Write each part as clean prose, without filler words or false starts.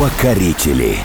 Покорители.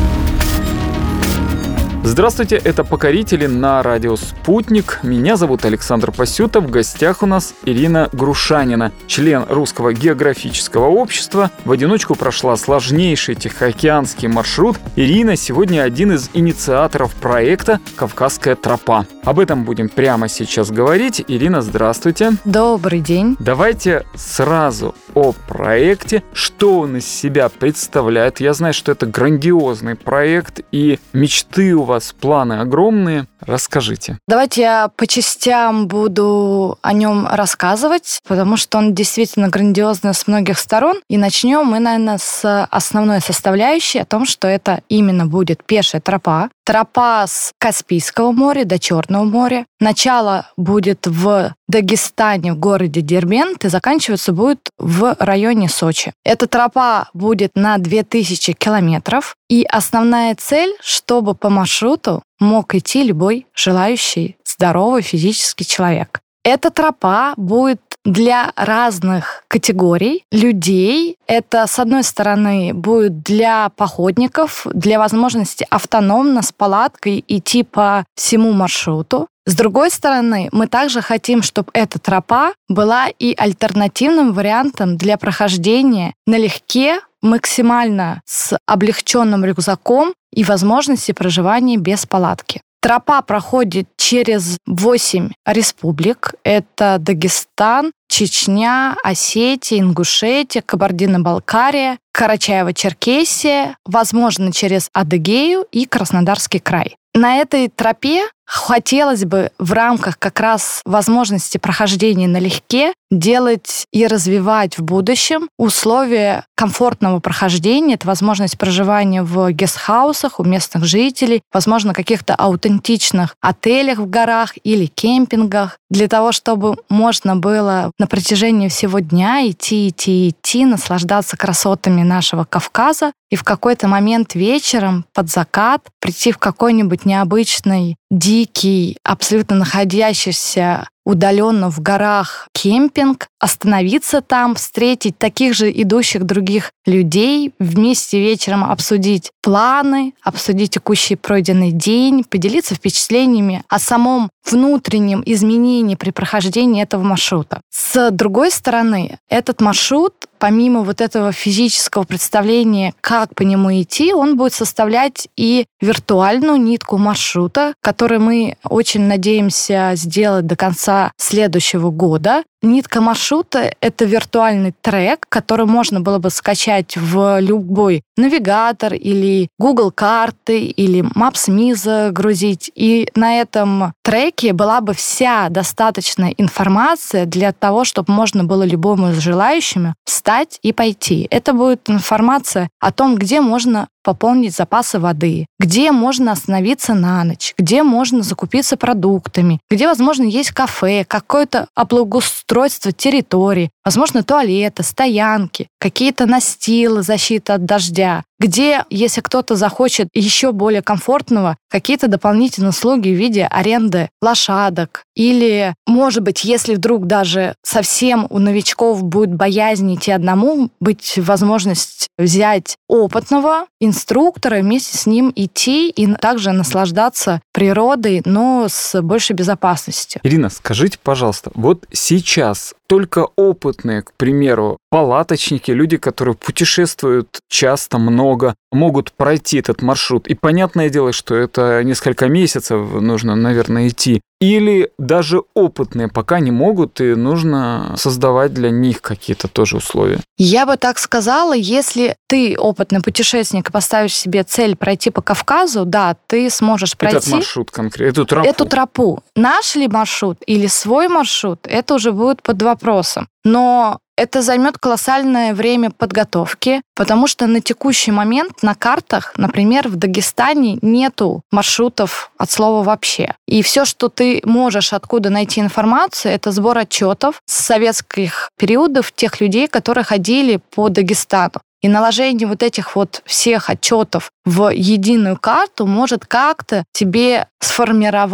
Здравствуйте, это «Покорители» на радио «Спутник». Меня зовут Александр Пасютов. В гостях у нас Ирина Грушанина, член Русского географического общества. В одиночку прошла сложнейший тихоокеанский маршрут. Ирина сегодня один из инициаторов проекта «Кавказская тропа». Об этом будем прямо сейчас говорить. Ирина, здравствуйте. Добрый день. Давайте сразу о проекте. Что он из себя представляет? Я знаю, что это грандиозный проект, и мечты у вас, планы огромные. Расскажите. Давайте я по частям буду о нем рассказывать, потому что он действительно грандиозный с многих сторон. И начнем мы, наверное, с основной составляющей, о том, что это именно будет пешая тропа. Тропа с Каспийского моря до Черного моря. Начало будет в Дагестане, в городе Дербент, и заканчиваться будет в районе Сочи. Эта тропа будет на 2000 километров. И основная цель, чтобы по маршруту мог идти любой желающий здоровый физический человек. Эта тропа будет для разных категорий людей. Это, с одной стороны, будет для походников, для возможности автономно с палаткой идти по всему маршруту. С другой стороны, мы также хотим, чтобы эта тропа была и альтернативным вариантом для прохождения налегке, максимально с облегченным рюкзаком и возможности проживания без палатки. Тропа проходит через 8 республик. Это Дагестан, Чечня, Осетия, Ингушетия, Кабардино-Балкария, Карачаево-Черкесия, возможно, через Адыгею и Краснодарский край. На этой тропе хотелось бы в рамках как раз возможности прохождения налегке делать и развивать в будущем условия комфортного прохождения. Это возможность проживания в гестхаусах у местных жителей, возможно, каких-то аутентичных отелях в горах или кемпингах, для того, чтобы можно было на протяжении всего дня идти, наслаждаться красотами нашего Кавказа и в какой-то момент вечером под закат прийти в какой-нибудь необычный, дикий, абсолютно находящийся удаленно в горах кемпинг, остановиться там, встретить таких же идущих других людей, вместе вечером обсудить планы, обсудить текущий пройденный день, поделиться впечатлениями о самом внутреннем изменении при прохождении этого маршрута. С другой стороны, этот маршрут, помимо вот этого физического представления, как по нему идти, он будет составлять и виртуальную нитку маршрута, которую мы очень надеемся сделать до конца следующего года. Нитка маршрута — это виртуальный трек, который можно было бы скачать в любой навигатор или Google карты, или Maps.me загрузить. И на этом треке была бы вся достаточная информация для того, чтобы можно было любому желающему встать и пойти. Это будет информация о том, где можно пополнить запасы воды, где можно остановиться на ночь, где можно закупиться продуктами, где, возможно, есть кафе, какое-то облагоустройство территории, возможно, туалеты, стоянки, какие-то настилы, защита от дождя, где, если кто-то захочет еще более комфортного, какие-то дополнительные услуги в виде аренды лошадок. Или, может быть, если вдруг даже совсем у новичков будет боязнь идти одному, быть возможность взять опытного инструктора, вместе с ним идти и также наслаждаться природой, но с большей безопасностью. Ирина, скажите, пожалуйста, вот сейчас только опытные, к примеру, палаточники, люди, которые путешествуют часто, много, могут пройти этот маршрут. И понятное дело, что это несколько месяцев нужно, наверное, идти. Или даже опытные пока не могут, и нужно создавать для них какие-то тоже условия. Я бы так сказала, если ты опытный путешественник и поставишь себе цель пройти по Кавказу, да, ты сможешь пройти... Этот маршрут конкретно, эту тропу. Наш ли маршрут или свой маршрут, это уже будет под вопросом. Но это займет колоссальное время подготовки, потому что на текущий момент на картах, например, в Дагестане нету маршрутов от слова вообще. И все, что ты можешь откуда найти информацию, это сбор отчетов с советских периодов тех людей, которые ходили по Дагестану. И наложение вот этих вот всех отчетов в единую карту может как-то тебе сформировать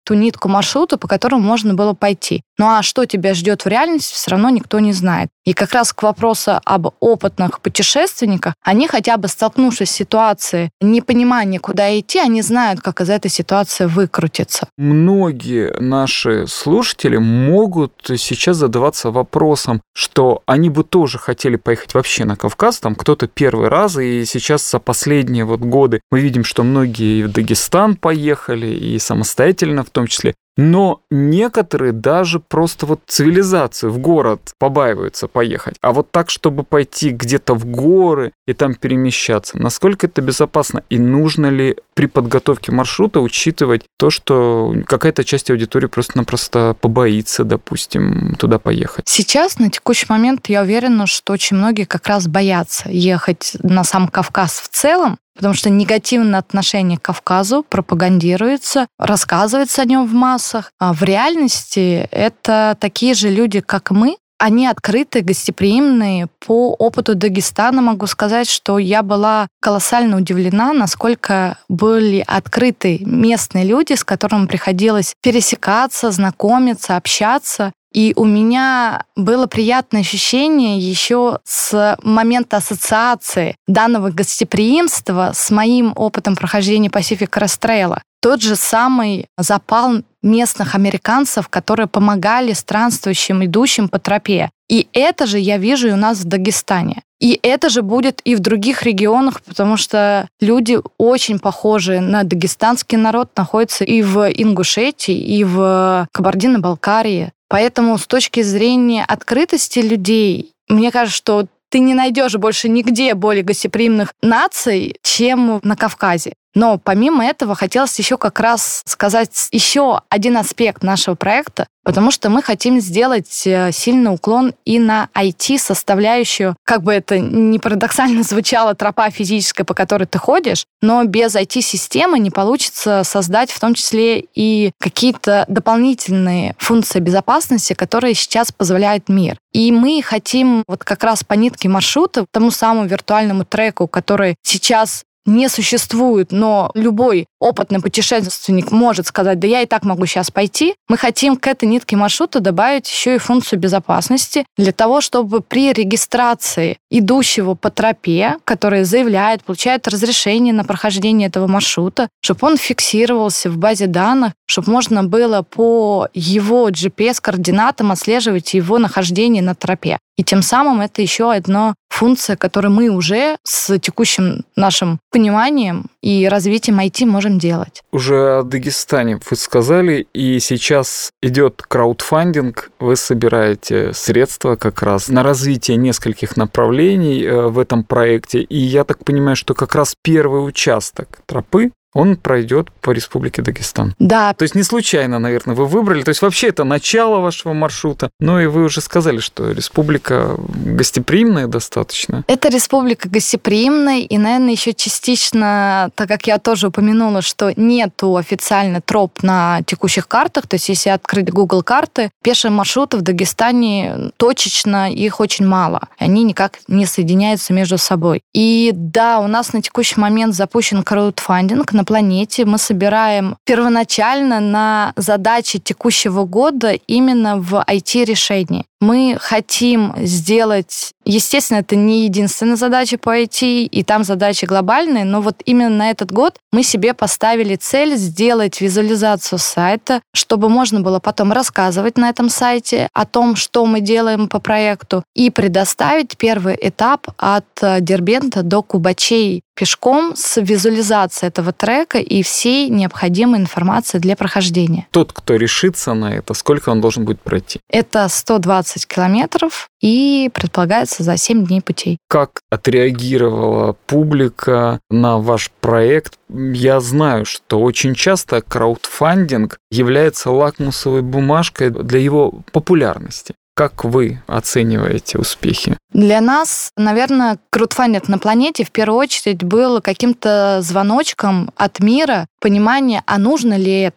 ту нитку маршрута, по которому можно было пойти. Ну а что тебя ждет в реальности, все равно никто не знает. И как раз к вопросу об опытных путешественниках, они хотя бы столкнувшись с ситуацией непонимания, куда идти, они знают, как из этой ситуации выкрутиться. Многие наши слушатели могут сейчас задаваться вопросом, что они бы тоже хотели поехать вообще на Кавказ, там кто-то первый раз, и сейчас за последние годы мы видим, что многие и в Дагестан поехали, и самостоятельно в том числе. Но некоторые даже просто цивилизацию, в город побаиваются поехать. А так, чтобы пойти где-то в горы и там перемещаться, насколько это безопасно? И нужно ли при подготовке маршрута учитывать то, что какая-то часть аудитории просто-напросто побоится, допустим, туда поехать? Сейчас, на текущий момент, я уверена, что очень многие как раз боятся ехать на сам Кавказ в целом, потому что негативное отношение к Кавказу пропагандируется, рассказывается о нем в массах. А в реальности это такие же люди, как мы. Они открытые, гостеприимные. По опыту Дагестана могу сказать, что я была колоссально удивлена, насколько были открыты местные люди, с которыми приходилось пересекаться, знакомиться, общаться. И у меня было приятное ощущение еще с момента ассоциации данного гостеприимства с моим опытом прохождения Pacific Crest Trail. Тот же самый запал местных американцев, которые помогали странствующим, идущим по тропе. И это же я вижу и у нас в Дагестане. И это же будет и в других регионах, потому что люди очень похожие на дагестанский народ находятся и в Ингушетии, и в Кабардино-Балкарии. Поэтому с точки зрения открытости людей, мне кажется, что ты не найдешь больше нигде более гостеприимных наций, чем на Кавказе. Но помимо этого хотелось еще как раз сказать еще один аспект нашего проекта, потому что мы хотим сделать сильный уклон и на IT-составляющую. Как бы это ни парадоксально звучало, тропа физическая, по которой ты ходишь, но без IT-системы не получится создать в том числе и какие-то дополнительные функции безопасности, которые сейчас позволяет мир. И мы хотим как раз по нитке маршрута, тому самому виртуальному треку, который сейчас не существует, но любой опытный путешественник может сказать, да я и так могу сейчас пойти. Мы хотим к этой нитке маршрута добавить еще и функцию безопасности для того, чтобы при регистрации идущего по тропе, который заявляет, получает разрешение на прохождение этого маршрута, чтобы он фиксировался в базе данных, чтобы можно было по его GPS-координатам отслеживать его нахождение на тропе. И тем самым это еще одна функция, которую мы уже с текущим нашим пониманием и развитием IT можем делать. Уже о Дагестане вы сказали, и сейчас идет краудфандинг. Вы собираете средства как раз на развитие нескольких направлений в этом проекте. И я так понимаю, что как раз первый участок тропы, он пройдет по Республике Дагестан. Да. То есть не случайно, наверное, вы выбрали. То есть вообще это начало вашего маршрута. Ну и вы уже сказали, что республика гостеприимная достаточно. Это республика гостеприимная, и, наверное, еще частично, так как я тоже упомянула, что нету официально троп на текущих картах, то есть если открыть Google карты, пешие маршруты в Дагестане точечно, их очень мало. Они никак не соединяются между собой. И да, у нас на текущий момент запущен краудфандинг на планете. Мы собираем первоначально на задачи текущего года именно в IT-решении. Мы хотим сделать... Естественно, это не единственная задача по IT, и там задачи глобальные, но именно на этот год мы себе поставили цель сделать визуализацию сайта, чтобы можно было потом рассказывать на этом сайте о том, что мы делаем по проекту, и предоставить первый этап от Дербента до Кубачей пешком с визуализацией этого трека и всей необходимой информации для прохождения. Тот, кто решится на это, сколько он должен будет пройти? Это 120 километров и предполагается за 7 дней путей. Как отреагировала публика на ваш проект? Я знаю, что очень часто краудфандинг является лакмусовой бумажкой для его популярности. Как вы оцениваете успехи? Для нас, наверное, краудфандинг на планете в первую очередь был каким-то звоночком от мира, понимания, а нужно ли это.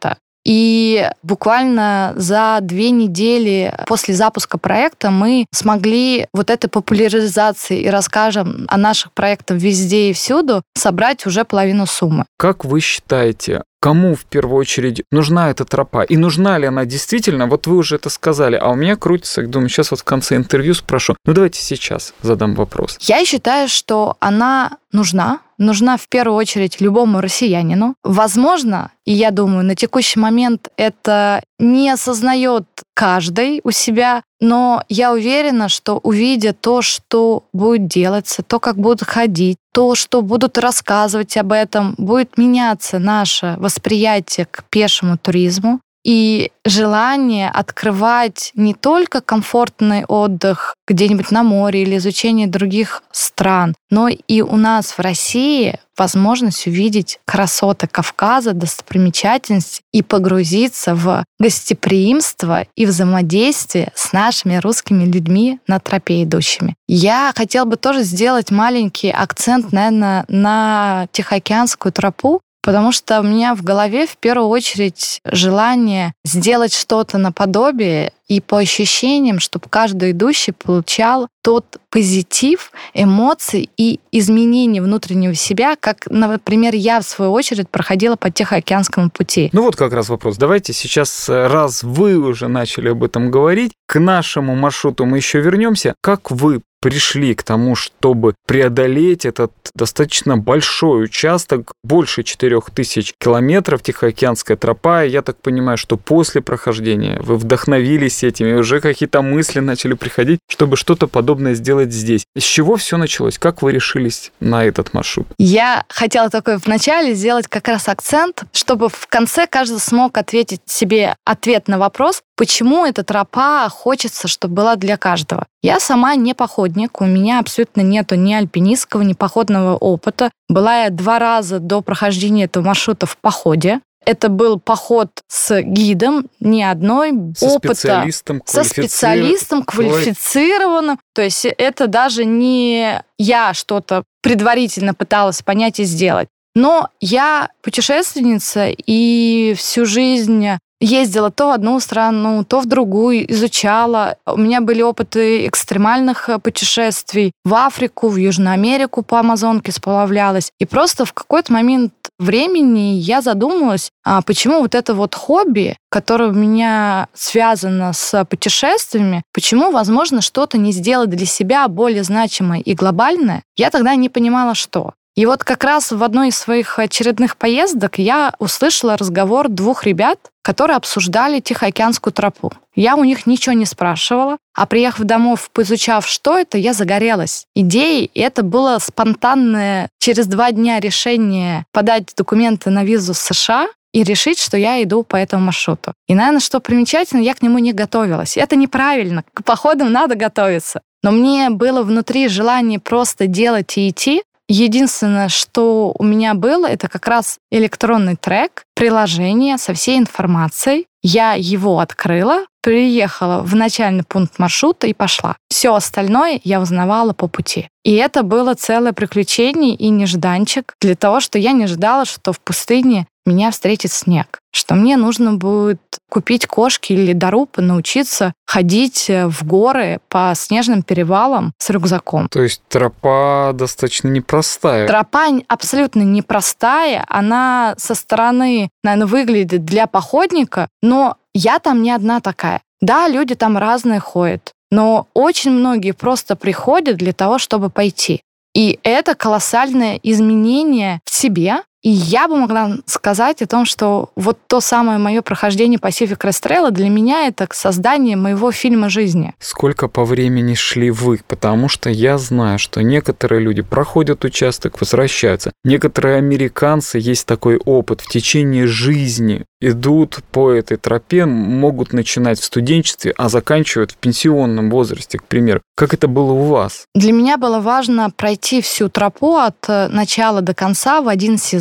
И буквально за 2 недели после запуска проекта мы смогли вот этой популяризации и расскажем о наших проектах везде и всюду собрать уже половину суммы. Как вы считаете, кому в первую очередь нужна эта тропа? И нужна ли она действительно? Вот вы уже это сказали, а у меня крутится, думаю, сейчас вот в конце интервью спрошу. Давайте сейчас задам вопрос. Я считаю, что она нужна в первую очередь любому россиянину. Возможно, и я думаю, на текущий момент это не осознает каждый у себя, но я уверена, что увидя то, что будет делаться, то, как будут ходить, то, что будут рассказывать об этом, будет меняться наше восприятие к пешему туризму. И желание открывать не только комфортный отдых где-нибудь на море или изучение других стран, но и у нас в России возможность увидеть красоты Кавказа, достопримечательности и погрузиться в гостеприимство и взаимодействие с нашими русскими людьми на тропе идущими. Я хотела бы тоже сделать маленький акцент, наверное, на Тихоокеанскую тропу, потому что у меня в голове в первую очередь желание сделать что-то наподобие и по ощущениям, чтобы каждый идущий получал тот позитив, эмоции и изменения внутреннего себя, как, например, я, в свою очередь, проходила по Тихоокеанскому пути. Вот как раз вопрос. Давайте сейчас, раз вы уже начали об этом говорить, к нашему маршруту мы еще вернемся. Как вы пришли к тому, чтобы преодолеть этот достаточно большой участок, больше 4000 километров, Тихоокеанская тропа? Я так понимаю, что после прохождения вы вдохновились этим, и уже какие-то мысли начали приходить, чтобы что-то подобное сделать здесь. С чего все началось? Как вы решились на этот маршрут? Я хотела такой вначале сделать как раз акцент, чтобы в конце каждый смог ответить себе ответ на вопрос, почему эта тропа хочется, чтобы была для каждого. Я сама не походник, у меня абсолютно нету ни альпинистского, ни походного опыта. Была я 2 раза до прохождения этого маршрута в походе. Это был поход с гидом, ни одной опыта. Со специалистом квалифицированным. То есть это даже не я что-то предварительно пыталась понять и сделать. Но я путешественница и всю жизнь ездила то в одну страну, то в другую, изучала. У меня были опыты экстремальных путешествий в Африку, в Южную Америку по Амазонке сплавлялась. И просто в какой-то момент времени я задумалась, почему вот это вот хобби, которое у меня связано с путешествиями, почему, возможно, что-то не сделать для себя более значимое и глобальное. Я тогда не понимала, что. И вот как раз в одной из своих очередных поездок я услышала разговор 2 ребят, которые обсуждали Тихоокеанскую тропу. Я у них ничего не спрашивала, а приехав домой, поизучав, что это, я загорелась идеей. И это было спонтанное через 2 дня решение подать документы на визу в США и решить, что я иду по этому маршруту. И, наверное, что примечательно, я к нему не готовилась. Это неправильно. К походам надо готовиться. Но мне было внутри желание просто делать и идти. Единственное, что у меня было, это как раз электронный трек, приложение со всей информацией. Я его открыла, приехала в начальный пункт маршрута и пошла. Все остальное я узнавала по пути. И это было целое приключение и нежданчик для того, что я не ожидала, что в пустыне меня встретит снег, что мне нужно будет купить кошки или ледоруб и научиться ходить в горы по снежным перевалам с рюкзаком. То есть тропа достаточно непростая. Тропа абсолютно непростая. Она со стороны, наверное, выглядит для походника, но я там не одна такая. Да, люди там разные ходят, но очень многие просто приходят для того, чтобы пойти. И это колоссальное изменение в себе. И я бы могла сказать о том, что вот то самое мое прохождение Pacific Crest Trail для меня это создание моего фильма жизни. Сколько по времени шли вы? Потому что я знаю, что некоторые люди проходят участок, возвращаются. Некоторые американцы, есть такой опыт, в течение жизни идут по этой тропе, могут начинать в студенчестве, а заканчивают в пенсионном возрасте, к примеру. Как это было у вас? Для меня было важно пройти всю тропу от начала до конца в один сезон.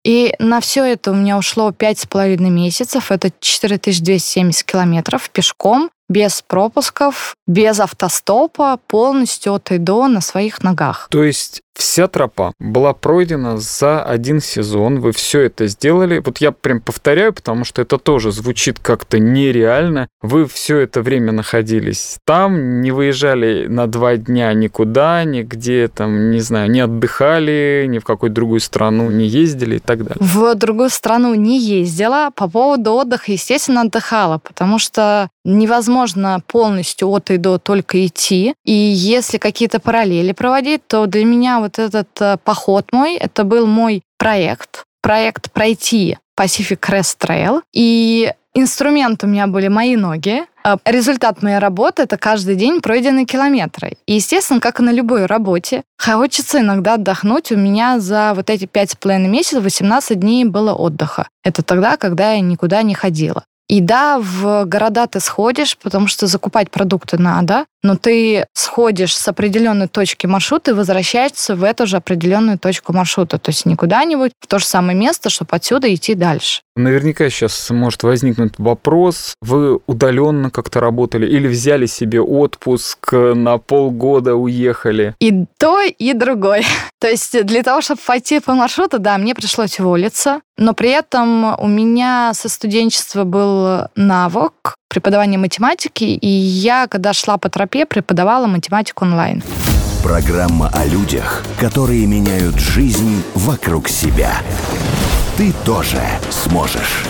И на все это у меня ушло 5,5 месяцев. Это 4270 километров пешком, без пропусков, без автостопа, полностью от и до на своих ногах. То есть вся тропа была пройдена за один сезон, вы все это сделали. Вот я прям повторяю, потому что это тоже звучит как-то нереально. Вы все это время находились там, не выезжали на 2 дня никуда, нигде там, не знаю, не отдыхали, ни в какую другую страну не ездили и так далее. В другую страну не ездила. По поводу отдыха, естественно, отдыхала, потому что невозможно полностью от и до только идти. И если какие-то параллели проводить, то для меня вот этот поход мой, это был мой проект пройти Pacific Crest Trail. И инструмент у меня были мои ноги. Результат моей работы — это каждый день пройденные километры. И, естественно, как и на любой работе, хочется иногда отдохнуть. У меня за вот эти 5,5 месяцев 18 дней было отдыха. Это тогда, когда я никуда не ходила. И да, в города ты сходишь, потому что закупать продукты надо, но ты сходишь с определенной точки маршрута и возвращаешься в эту же определенную точку маршрута. То есть не куда-нибудь, в то же самое место, чтобы отсюда идти дальше. Наверняка сейчас может возникнуть вопрос, вы удаленно как-то работали или взяли себе отпуск, на полгода уехали? И то, и другое. То есть для того, чтобы пойти по маршруту, да, мне пришлось уволиться, но при этом у меня со студенчества был навык преподавания математики, и я, когда шла по тропе, преподавала математику онлайн. Программа о людях, которые меняют жизнь вокруг себя. Ты тоже сможешь.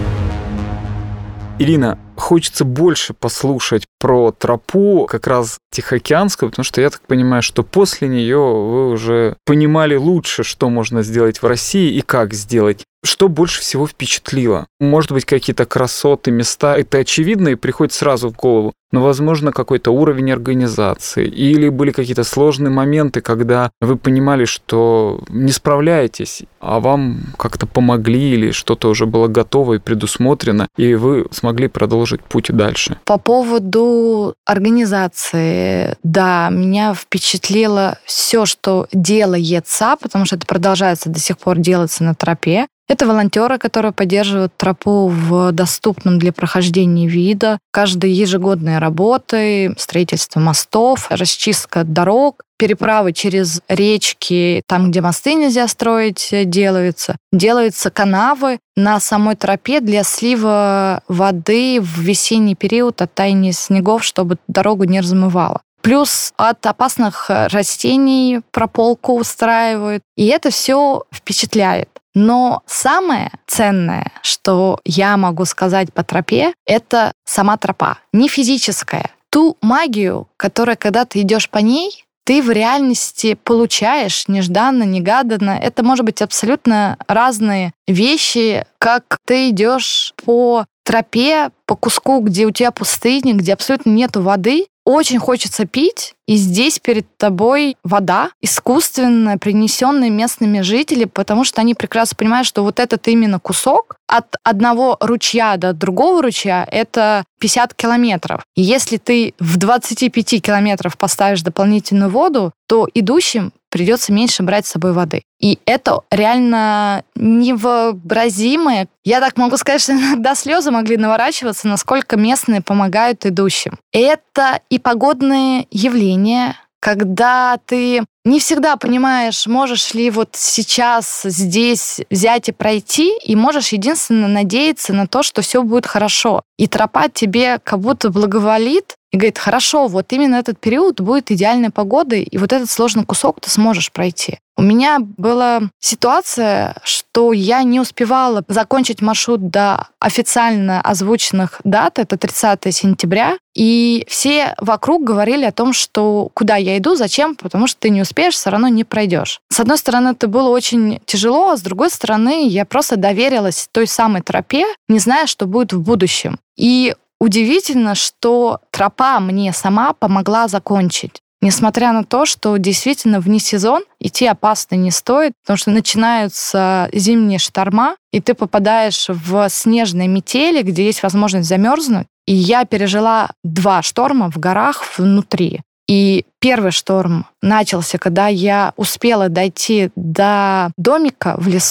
Ирина, хочется больше послушать про тропу, как раз Тихоокеанскую, потому что я так понимаю, что после нее вы уже понимали лучше, что можно сделать в России и как сделать. Что больше всего впечатлило? Может быть, какие-то красоты, места, это очевидно и приходит сразу в голову, но, возможно, какой-то уровень организации, или были какие-то сложные моменты, когда вы понимали, что не справляетесь, а вам как-то помогли, или что-то уже было готово и предусмотрено, и вы смогли продолжить путь дальше. По поводу организации, да, меня впечатлило все, что делается, потому что это продолжается до сих пор делаться на тропе. Это волонтеры, которые поддерживают тропу в доступном для прохождения виде. Каждые ежегодные работы, строительство мостов, расчистка дорог, переправы через речки, там, где мосты нельзя строить, делаются. Делаются канавы на самой тропе для слива воды в весенний период от таяния снегов, чтобы дорогу не размывало. Плюс от опасных растений прополку устраивают. И это все впечатляет. Но самое ценное, что я могу сказать по тропе, это сама тропа, не физическая. Ту магию, которая, когда ты идешь по ней, ты в реальности получаешь нежданно-негаданно. Это может быть абсолютно разные вещи, как ты идешь по тропе, по куску, где у тебя пустыня, где абсолютно нету воды. Очень хочется пить, и здесь перед тобой вода, искусственно принесенная местными жителями, потому что они прекрасно понимают, что вот этот именно кусок от одного ручья до другого ручья — это 50 километров. И если ты в 25 километрах поставишь дополнительную воду, то идущим придется меньше брать с собой воды. И это реально невообразимое. Я так могу сказать, что иногда слезы могли наворачиваться, насколько местные помогают идущим. Это и погодные явления, когда ты не всегда понимаешь, можешь ли вот сейчас здесь взять и пройти, и можешь единственно надеяться на то, что все будет хорошо. И тропа тебе как будто благоволит и говорит: хорошо, вот именно этот период будет идеальной погодой, и вот этот сложный кусок ты сможешь пройти. У меня была ситуация, что я не успевала закончить маршрут до официально озвученных дат, это 30 сентября, и все вокруг говорили о том, что куда я иду, зачем, потому что ты не успеешь, все равно не пройдешь. С одной стороны, это было очень тяжело, а с другой стороны, я просто доверилась той самой тропе, не зная, что будет в будущем. И удивительно, что тропа мне сама помогла закончить. Несмотря на то, что действительно вне сезон идти опасно не стоит, потому что начинаются зимние шторма, и ты попадаешь в снежные метели, где есть возможность замерзнуть. И я пережила 2 шторма в горах внутри. И первый шторм начался, когда я успела дойти до домика в лесу,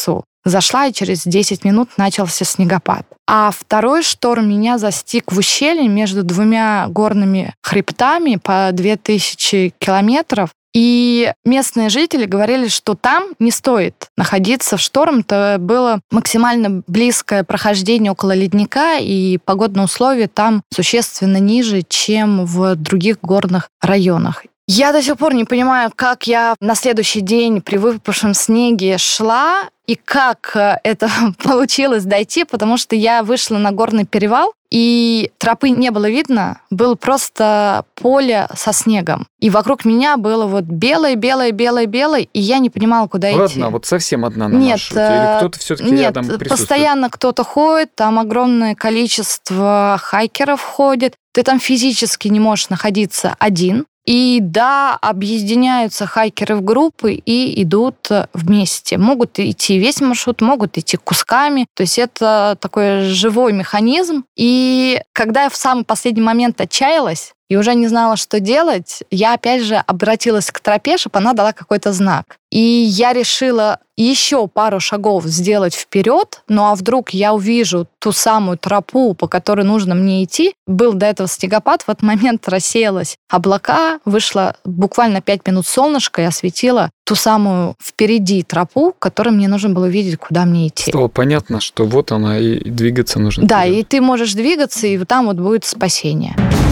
зашла, и через 10 минут начался снегопад. А второй шторм меня застиг в ущелье между двумя горными хребтами по 2000 километров. И местные жители говорили, что там не стоит находиться в шторм. Это было максимально близкое прохождение около ледника, и погодные условия там существенно ниже, чем в других горных районах. Я до сих пор не понимаю, как я на следующий день при выпавшем снеге шла, и как это получилось дойти, потому что я вышла на горный перевал, и тропы не было видно, было просто поле со снегом. И вокруг меня было вот белое, и я не понимала, куда идти. Одна, вот совсем одна на маршруте? Или кто-то все-таки рядом присутствует? Нет, постоянно кто-то ходит, там огромное количество хайкеров ходит. Ты там физически не можешь находиться один. И да, объединяются хайкеры в группы и идут вместе. Могут идти весь маршрут, могут идти кусками. То есть это такой живой механизм. И когда я в самый последний момент отчаялась и уже не знала, что делать, я опять же обратилась к тропе, чтобы она дала какой-то знак. И я решила еще пару шагов сделать вперед, ну а вдруг я увижу ту самую тропу, по которой нужно мне идти. Был до этого снегопад, в этот момент рассеялось облака, вышло буквально 5 минут солнышко и осветило ту самую впереди тропу, которой мне нужно было видеть, куда мне идти. Стало понятно, что вот она, и двигаться нужно. Да, вперед. и ты можешь двигаться, и там вот будет спасение.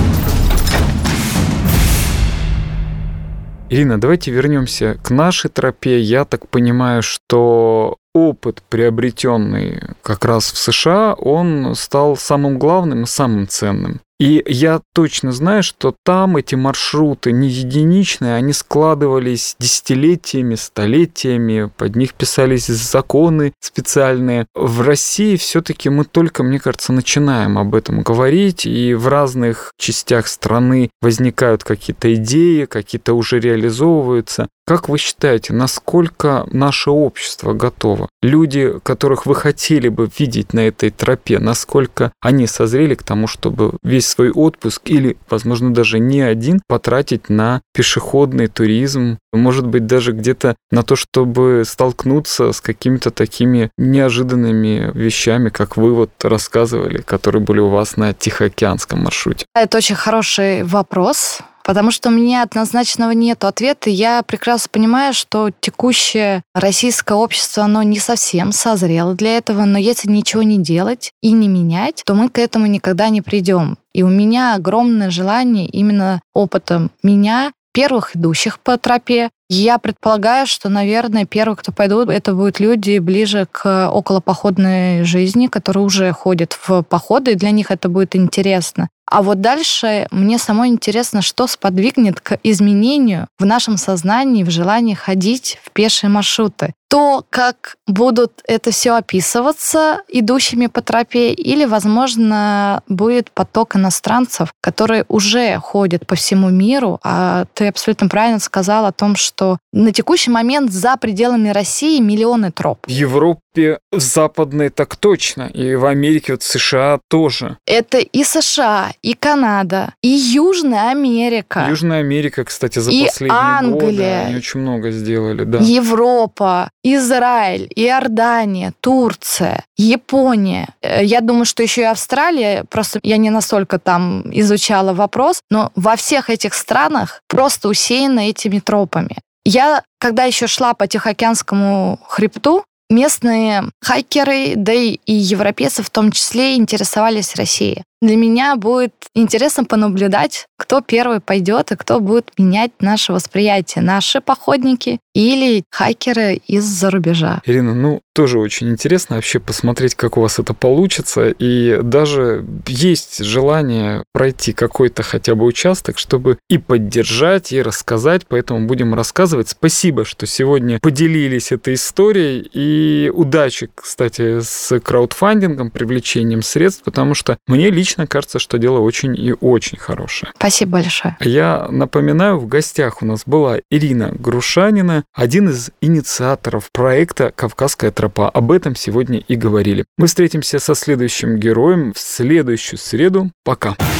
Ирина, давайте вернемся к нашей тропе. Я так понимаю, что опыт, приобретенный как раз в США, он стал самым главным и самым ценным. И я точно знаю, что там эти маршруты не единичные, они складывались десятилетиями, столетиями, под них писались законы специальные. В России все-таки мы только, мне кажется, начинаем об этом говорить, и в разных частях страны возникают какие-то идеи, какие-то уже реализовываются. Как вы считаете, насколько наше общество готово? Люди, которых вы хотели бы видеть на этой тропе, насколько они созрели к тому, чтобы весь свой отпуск или, возможно, даже не один потратить на пешеходный туризм, может быть, даже где-то на то, чтобы столкнуться с какими-то такими неожиданными вещами, как вы вот рассказывали, которые были у вас на Тихоокеанском маршруте? Это очень хороший вопрос. Потому что у меня однозначного нет ответа. Я прекрасно понимаю, что текущее российское общество, оно не совсем созрело для этого, но если ничего не делать и не менять, то мы к этому никогда не придем. И у меня огромное желание именно опытом меня, первых идущих по тропе. Я предполагаю, что, наверное, первые, кто пойдут, это будут люди ближе к околопоходной жизни, которые уже ходят в походы, и для них это будет интересно. А вот дальше мне самой интересно, что сподвигнет к изменению в нашем сознании, в желании ходить в пешие маршруты. То, как будут это все описываться идущими по тропе, или, возможно, будет поток иностранцев, которые уже ходят по всему миру. А ты абсолютно правильно сказал о том, что на текущий момент за пределами России миллионы троп. В Европе западной так точно, и в Америке, вот в США тоже. Это и США, и Канада, и Южная Америка. Южная Америка, кстати, за и последние Англия, годы они очень много сделали, да. Европа, Израиль, Иордания, Турция, Япония. Я думаю, что еще и Австралия, просто я не настолько там изучала вопрос, но во всех этих странах просто усеяно этими тропами. Я, когда еще шла по Тихоокеанскому хребту, местные хайкеры, да и европейцы в том числе, интересовались Россией. Для меня будет интересно понаблюдать, кто первый пойдет и кто будет менять наше восприятие. Наши походники или хайкеры из-за рубежа. Ирина, тоже очень интересно вообще посмотреть, как у вас это получится. И даже есть желание пройти какой-то хотя бы участок, чтобы и поддержать, и рассказать. Поэтому будем рассказывать. Спасибо, что сегодня поделились этой историей. И удачи, кстати, с краудфандингом, привлечением средств, потому что мне лично кажется, что дело очень и очень хорошее. Спасибо большое. Я напоминаю, в гостях у нас была Ирина Грушанина, один из инициаторов проекта «Кавказская тропа». Об этом сегодня и говорили. Мы встретимся со следующим героем в следующую среду. Пока.